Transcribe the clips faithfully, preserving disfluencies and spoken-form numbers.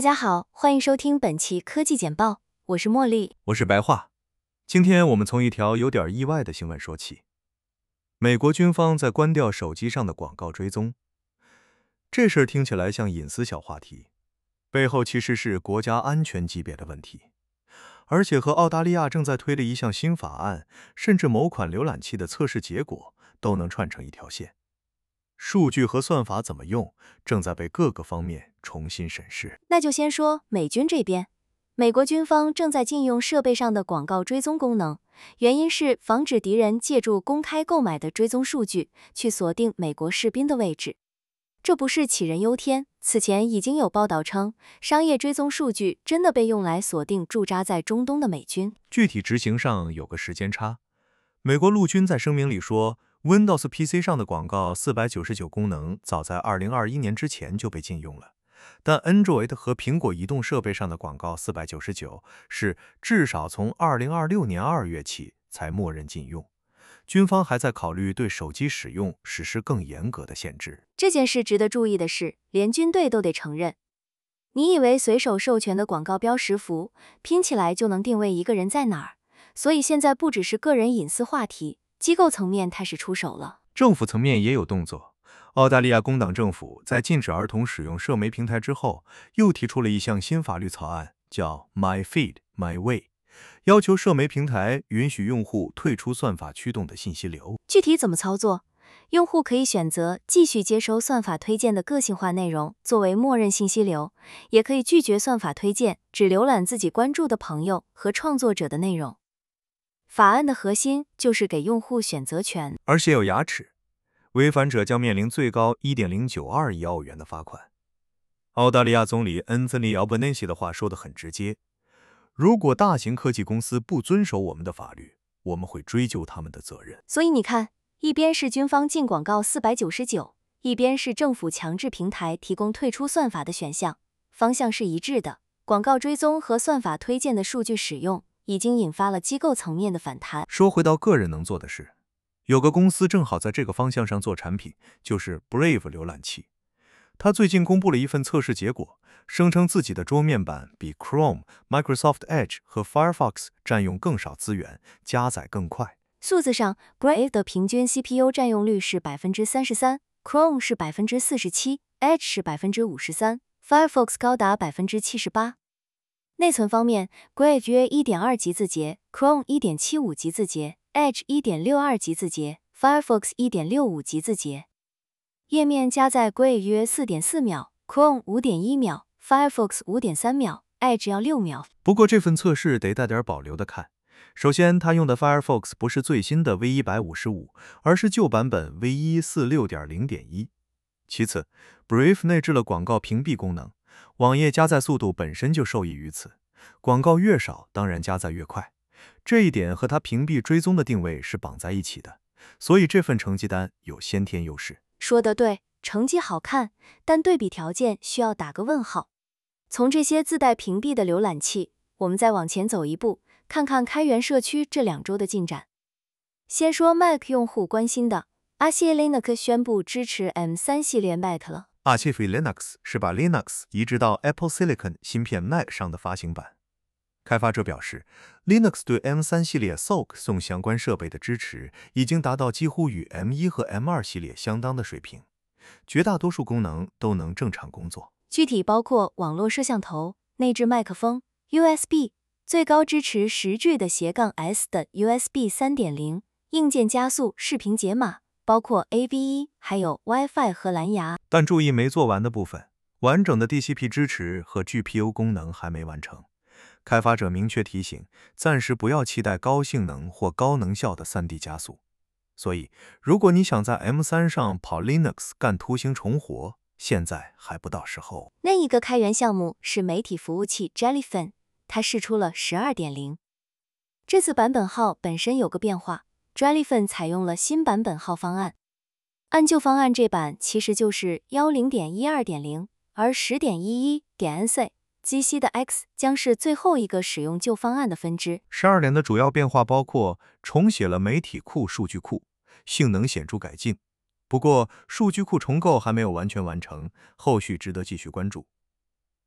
家好，欢迎收听本期科技简报，我是茉莉， 我是白话。今天我们从一条有点意外的新闻说起。美国军方在关掉手机上的广告追踪。这事儿听起来像隐私小话题，背后其实是国家安全级别的问题，而且和澳大利亚正在推的一项新法案，甚至某款浏览器的测试结果都能串成一条线。数据和算法怎么用，正在被各个方面重新审视。 那就先说美军这边，美国军方正在禁用设备上的广告追踪功能，原因是防止敌人借助公开购买的追踪数据去锁定美国士兵的位置。这不是杞人忧天，此前已经有报道称，商业追踪数据真的被用来锁定驻扎在中东的美军。 具体执行上有个时间差。美国陆军在声明里说， Windows P C 上的广告四百九十九功能早在二零二一年之前就被禁用了，但 Android 和苹果移动设备上的广告四百九十九是至少从二零二六年二月起才默认禁用。军方还在考虑对手机使用实施更严格的限制。 这件事值得注意的是，连军队都得承认，你以为随手授权的广告标识符拼起来就能定位一个人在哪儿？所以现在不只是个人隐私话题，机构层面开始出手了。 政府层面也有动作。澳大利亚工党政府在禁止儿童使用社媒平台之后，又提出了一项新法律草案，叫 My Feed My Way， 要求社媒平台允许用户退出算法驱动的信息流。 具体怎么操作？用户可以选择继续接收算法推荐的个性化内容作为默认信息流，也可以拒绝算法推荐，只浏览自己关注的朋友和创作者的内容。法案的核心就是给用户选择权， 而且有牙齿，违反者将面临最高 一点零九二亿澳元的罚款。澳大利亚总理恩森尼·奥本内西的话说得很直接，如果大型科技公司不遵守我们的法律，我们会追究他们的责任。 所以你看，一边是军方禁广告四百九十九，一边是政府强制平台提供退出算法的选项，方向是一致的。广告追踪和算法推荐的数据使用已经引发了机构层面的反弹。 说回到个人能做的事，有个公司正好在这个方向上做产品，就是 Brave 浏览器。他最近公布了一份测试结果，声称自己的桌面版比 Chrome、Microsoft Edge 和 Firefox 占用更少资源，加载更快。 数字上 Brave 的平均 C P U 占用率是 百分之三十三， Chrome 是 百分之四十七， Edge 是 百分之五十三， Firefox 高达 百分之七十八。内存方面 Brave 约 一点二 级字节， Chrome 一点七五 级字节， Edge 一点六二 级字节， Firefox 一点六五 级字节。页面加载 Brave 约 四点四秒， Chrome 五点一秒， Firefox 五点三秒， Edge 要六秒。 不过这份测试得带点保留的看。首先，他用的 Firefox 不是最新的 V 一百五十五， 而是旧版本 V 一四六点零点一。其次 Brave 内置了广告屏蔽功能，网页加载速度本身就受益于此，广告越少，当然加载越快。这一点和它屏蔽追踪的定位是绑在一起的，所以这份成绩单有先天优势。 说得对，成绩好看，但对比条件需要打个问号。从这些自带屏蔽的浏览器，我们再往前走一步，看看开源社区这两周的进展。先说 Mac 用户关心的，阿谢 Linux 宣布支持 M 三 系列 Mac 了。 阿谢 Linux 是把 Linux 移植到 Apple Silicon 芯片 Mac 上的发行版。开发者表示 ，Linux 对 M 三 系列 S O C 送相关设备的支持已经达到几乎与 M 一 和 M 二 系列相当的水平，绝大多数功能都能正常工作。 具体包括网络摄像头、内置麦克风、U S B， 最高支持十 G 的斜杠 S 的 U S B 三点零， 硬件加速、视频解码，包括 A V 一， 还有 Wi-Fi 和蓝牙。 但注意没做完的部分，完整的 D C P 支持和 G P U 功能还没完成。开发者明确提醒，暂时不要期待高性能或高能效的 三 D 加速。所以，如果你想在 M 三 上跑 Linux 干图形重活，现在还不到时候。 另一个开源项目是媒体服务器 Jellyfin， 它试出了 十二点零。这次版本号本身有个变化， Jellyfin 采用了新版本号方案。按旧方案这版其实就是 十点一二点零， 而 十点一一点 N C。G C 的 X 将是最后一个使用旧方案的分支。 十二点的主要变化包括重写了媒体库数据库，性能显著改进。不过，数据库重构还没有完全完成，后续值得继续关注。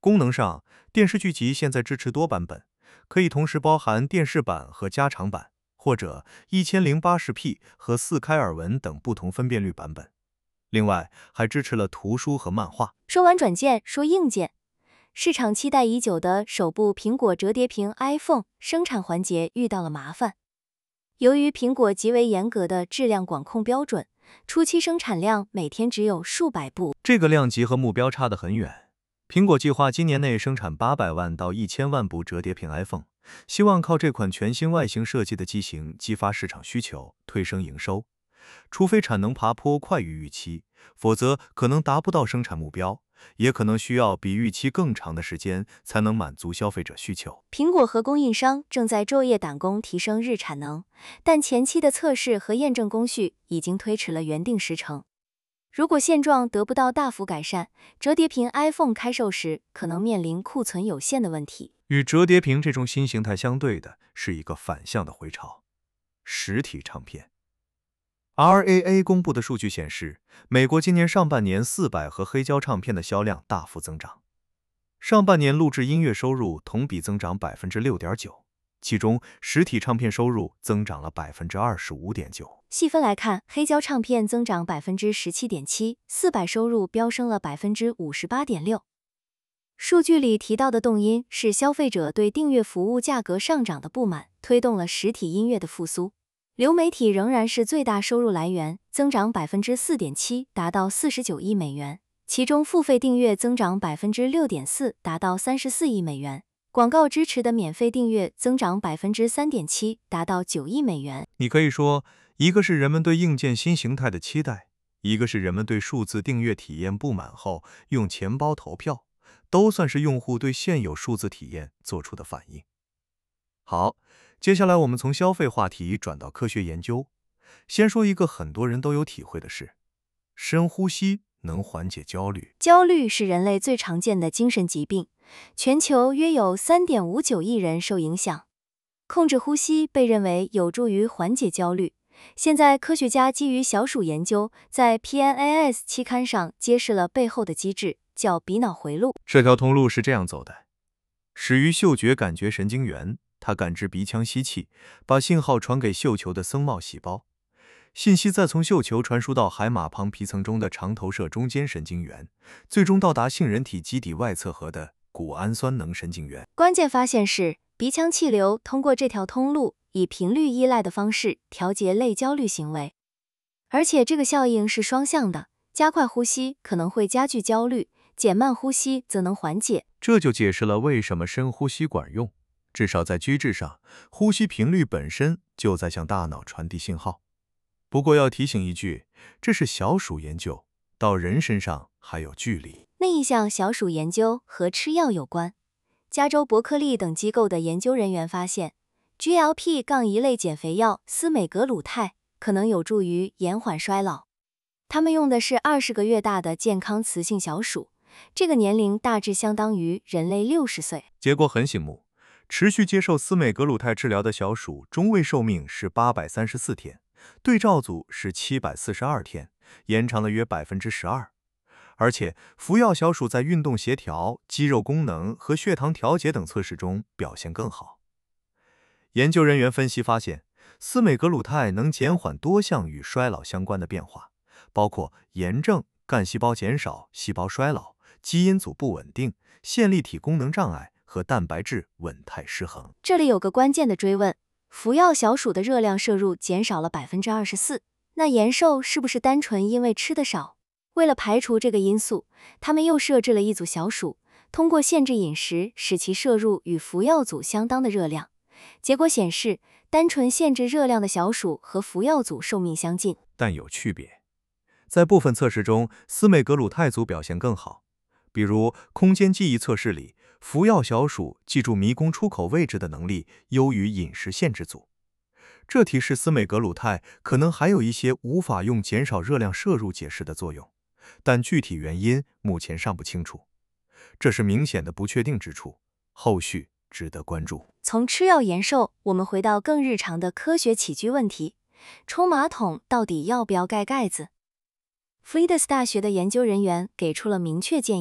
功能上，电视剧集现在支持多版本，可以同时包含电视版和加长版，或者 一千零八十 P 和 四 K 耳闻等不同分辨率版本。另外，还支持了图书和漫画。 说完软件，说硬件。市场期待已久的首部苹果折叠屏 iPhone 生产环节遇到了麻烦。由于苹果极为严格的质量管控标准，初期生产量每天只有数百部， 这个量级和目标差得很远。苹果计划今年内生产八百万到一千万部折叠屏 iPhone， 希望靠这款全新外形设计的机型激发市场需求，推升营收。除非产能爬坡快于预期，否则可能达不到生产目标，也可能需要比预期更长的时间才能满足消费者需求。 苹果和供应商正在昼夜赶工提升日产能，但前期的测试和验证工序已经推迟了原定时程。如果现状得不到大幅改善，折叠屏 iPhone 开售时可能面临库存有限的问题。 与折叠屏这种新形态相对的是一个反向的回潮——实体唱片。R A A 公布的数据显示，美国今年上半年四百和黑胶唱片的销量大幅增长。上半年录制音乐收入同比增长 百分之六点九， 其中实体唱片收入增长了 百分之二十五点九。 细分来看，黑胶唱片增长 百分之十七点七， 四百收入飙升了 百分之五十八点六。数据里提到的动因是消费者对订阅服务价格上涨的不满，推动了实体音乐的复苏。流媒体仍然是最大收入来源，增长 百分之四点七， 达到四十九亿美元，其中付费订阅增长 百分之六点四， 达到三十四亿美元，广告支持的免费订阅增长 百分之三点七， 达到九亿美元。 你可以说，一个是人们对硬件新形态的期待，一个是人们对数字订阅体验不满后用钱包投票，都算是用户对现有数字体验做出的反应。好，接下来我们从消费话题转到科学研究。先说一个很多人都有体会的事：深呼吸能缓解焦虑。 焦虑是人类最常见的精神疾病，全球约有 三点五九亿人受影响。控制呼吸被认为有助于缓解焦虑。现在科学家基于小鼠研究，在 P N A S 期刊上揭示了背后的机制，叫鼻脑回路。 这条通路是这样走的：始于嗅觉感觉神经元，它感知鼻腔吸气，把信号传给嗅球的僧帽细胞，信息再从嗅球传输到海马旁皮层中的长头摄中间神经元，最终到达杏仁体基底外侧核的谷氨酸能神经元。 关键发现是，鼻腔气流通过这条通路以频率依赖的方式调节类焦虑行为，而且这个效应是双向的，加快呼吸可能会加剧焦虑，减慢呼吸则能缓解。 这就解释了为什么深呼吸管用，至少在机制上，呼吸频率本身就在向大脑传递信号。不过要提醒一句，这是小鼠研究，到人身上还有距离。 另一项小鼠研究和吃药有关。加州伯克利等机构的研究人员发现 ，G L P 一类减肥药司美格鲁肽可能有助于延缓衰老。他们用的是二十个月大的健康雌性小鼠，这个年龄大致相当于人类六十岁。 结果很醒目，持续接受司美格鲁肽治疗的小鼠中位寿命是八百三十四天，对照组是七百四十二天，延长了约 百分之十二。而且服药小鼠在运动协调、肌肉功能和血糖调节等测试中表现更好。研究人员分析发现，司美格鲁肽能减缓多项与衰老相关的变化，包括炎症、干细胞减少、细胞衰老、基因组不稳定、线粒体功能障碍和蛋白质稳态失衡。 这里有个关键的追问，服药小鼠的热量摄入减少了 百分之二十四， 那延寿是不是单纯因为吃得少？为了排除这个因素，他们又设置了一组小鼠，通过限制饮食使其摄入与服药组相当的热量。结果显示，单纯限制热量的小鼠和服药组寿命相近， 但有区别。在部分测试中，司美格鲁肽组表现更好，比如空间记忆测试里，服药小鼠记住迷宫出口位置的能力优于饮食限制组。这提示司美格鲁肽可能还有一些无法用减少热量摄入解释的作用，但具体原因目前尚不清楚，这是明显的不确定之处，后续值得关注。 从吃药延寿，我们回到更日常的科学起居问题，冲马桶到底要不要盖盖子？ Flinders 大学的研究人员给出了明确建议。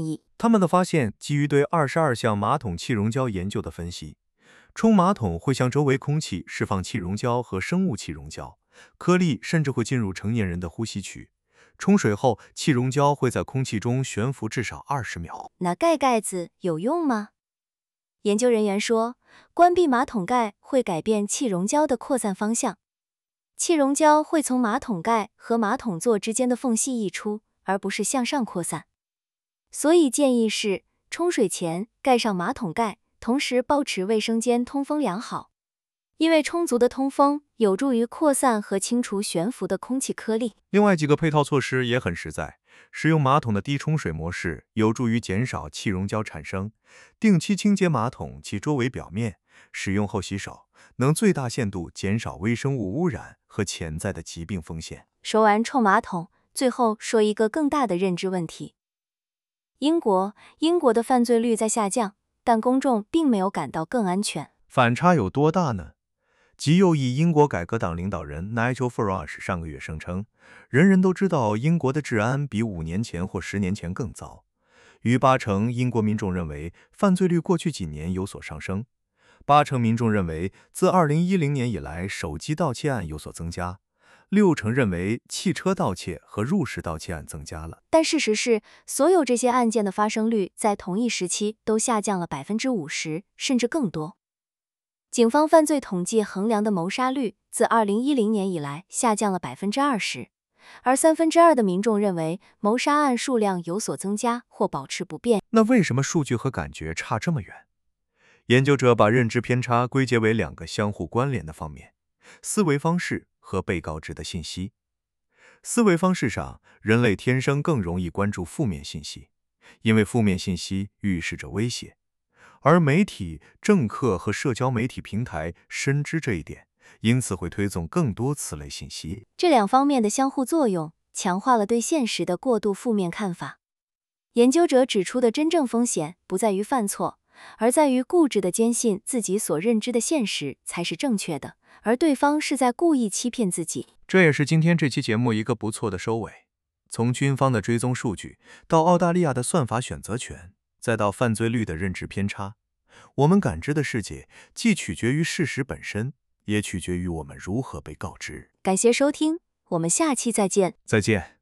他们的发现基于对二十二项马桶气溶胶研究的分析。冲马桶会向周围空气释放气溶胶和生物气溶胶，颗粒甚至会进入成年人的呼吸区。冲水后，气溶胶会在空气中悬浮至少二十秒。 那盖盖子有用吗？研究人员说，关闭马桶盖会改变气溶胶的扩散方向，气溶胶会从马桶盖和马桶座之间的缝隙溢出，而不是向上扩散。所以建议是，冲水前盖上马桶盖，同时保持卫生间通风良好，因为充足的通风有助于扩散和清除悬浮的空气颗粒。 另外几个配套措施也很实在，使用马桶的低冲水模式有助于减少气溶胶产生，定期清洁马桶其周围表面，使用后洗手，能最大限度减少微生物污染和潜在的疾病风险。 说完臭马桶，最后说一个更大的认知问题。英国，英国的犯罪率在下降，但公众并没有感到更安全。 反差有多大呢？极右翼英国改革党领导人 Nigel Farage 上个月声称，人人都知道英国的治安比五年前或十年前更糟。逾八成英国民众认为犯罪率过去几年有所上升，八成民众认为自二零一零年以来手机盗窃案有所增加，六成认为汽车盗窃和入室盗窃案增加了。 但事实是，所有这些案件的发生率在同一时期都下降了 百分之五十， 甚至更多。警方犯罪统计衡量的谋杀率自二零一零年以来下降了 百分之二十， 而三分之二的民众认为谋杀案数量有所增加或保持不变。 那为什么数据和感觉差这么远？研究者把认知偏差归结为两个相互关联的方面：思维方式和被告知的信息。思维方式上，人类天生更容易关注负面信息，因为负面信息预示着威胁。而媒体、政客和社交媒体平台深知这一点，因此会推送更多此类信息。 这两方面的相互作用，强化了对现实的过度负面看法。研究者指出的真正风险不在于犯错，而在于固执地坚信自己所认知的现实才是正确的，而对方是在故意欺骗自己。 这也是今天这期节目一个不错的收尾。从军方的追踪数据，到澳大利亚的算法选择权，再到犯罪率的认知偏差，我们感知的世界既取决于事实本身，也取决于我们如何被告知。 感谢收听，我们下期再见。 再见。